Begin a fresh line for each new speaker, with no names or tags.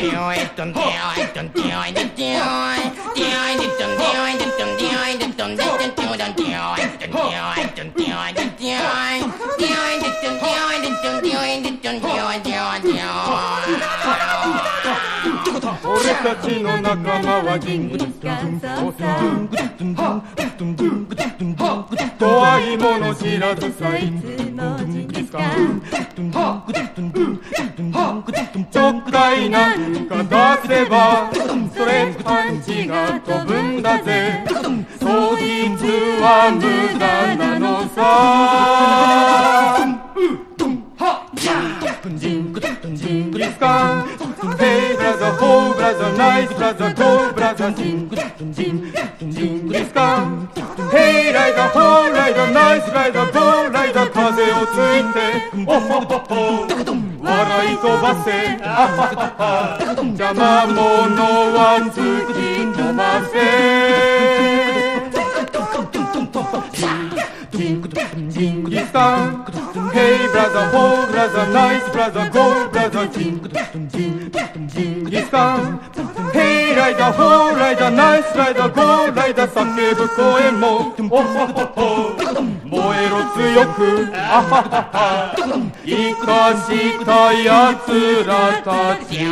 俺たちの仲間はジングルスカン怖いもの知らずさいつもジングルスカンちょっかいなんか出せばストレートパンチが飛ぶんだぜそいつは無駄なのさジングルスカンHey brother, oh brother, nice brother, go brother, jingグスカン Hey rider, oh rider, nice rider, go rider 風をついておほほほ笑い飛ばせ邪魔者は突き飛ばせジングスカン Hey brother, oh brother, nice brother, go brother, jingグスカン Hey rider, oh rider, nice rider, go rider 叫ぶ声もおほほほ燃えろ強くあははは生かしたやつらたち